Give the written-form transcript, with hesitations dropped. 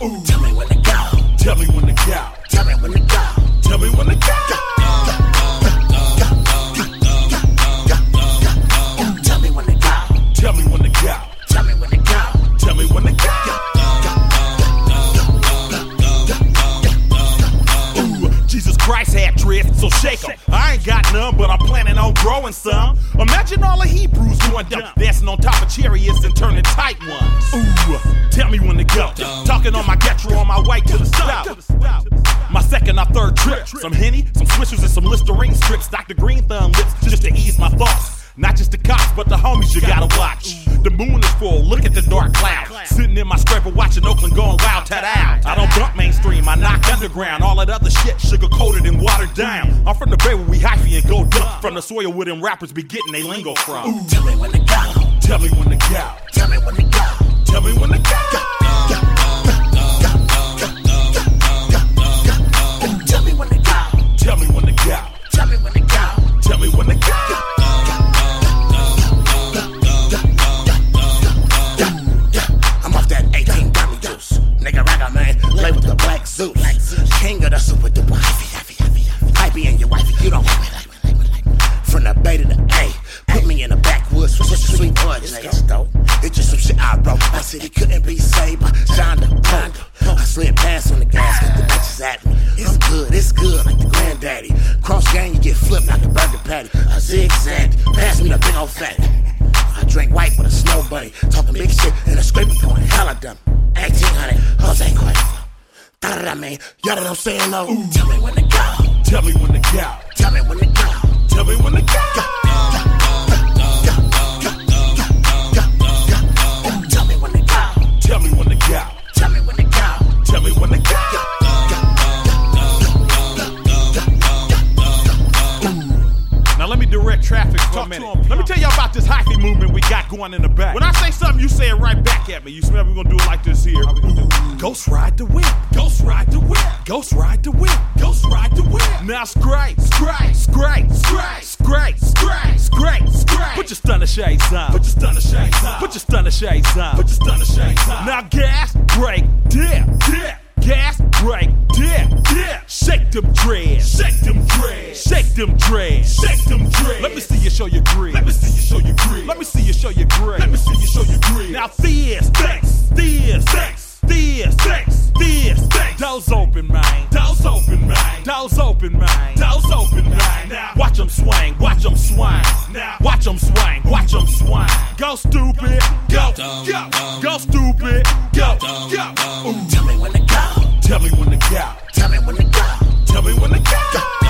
Ooh. Tell me when to go. Tell me when to go. Tell me when to go. Tell me when to go. Tell me when to go. Tell me when to go. Tell me when to go. Tell me when to go. Jesus Christ had dreads, so shake 'em. I ain't got none, but I'm planning on growing some. Imagine all the Hebrews going dumb, dancing on top of chariots and turning tight ones. Ooh, tell me when to go. Talking on my Getro on my way to the stop. My second or third trip. Some Henny, some Swishers, and some Listerine strips. Dr. Green Thumb lips, just to ease my thoughts. Not just the cops, but the homies you gotta watch. The moon is full, look at the dark cloud. Sitting in my scraper watching Oakland going wild, ta-da. I don't dump mainstream, I knock underground. All that other shit sugar-coated and watered down. I'm from the Bay where we hyphy and go dump. From the soil where them rappers be getting they lingo from. Ooh. Tell me when to go. Tell me when to go. Tell me when to go. Tell me when to go. Tell me when to go. Tell me when to go. Tell me when to go. Tell me when to go. Lay with the black Zeus, king of the super duper hypey and your wifey, you don't like me. From the Bay to the A, put me in the backwoods, sweet boy, it's dope. It's just some shit I wrote. I said he couldn't be saved by Shonda Pond. I slid past on the gas, get the bitches at me. It's good, like the granddaddy. Cross gang, you get flipped like a burger patty. A zigzag, pass me the big old fatty. I drink white with a snow bunny, talking big shit and a scraper going hella dumb. 1800, Jose Cuervo. Da-da-da, man. Y'all know what I'm saying, though? Ooh. Tell me when to go. Tell me when to go. Tell me when to go. Tell me when to go. Tell me when to go. Tell me when to go. Tell me when to go. Tell me when to go. Now let me direct traffic for a minute. Let me tell y'all about this hyphy movement we got going in the back. When I say something, you say it right back at me. You smell we're gonna do it like this here. Ghost ride the whip. Ghost ride the whip. Ghost ride the whip. Ghost ride the whip. Now scrape, scrape, scrape, scrape, scrape, scrape, scrape, scrape. Put your stunner shades on. Put your stunner shades on. Put your stunner shades on. Put your stunner shades on. Now gas, brake, dip, dip. Gas, brake, dip, dip. Shake them dreads. Shake them dreads. Shake them dreads. Shake them dreads. Let me see you show your grid. Let me see you show your grid. Let me see you show your grid. Let me see you show your grid. Now this, this, this, this, this, this, this. Doors open, man. Doors open, man. Doors open, man. Doors open, man. Now watch them swing. Watch them swing. Now watch them swing. Watch them swing. Go stupid. Go. Go. Go stupid. Go. Go. Tell me when to go. Tell me when to go. Tell me when to go. Tell me when to go.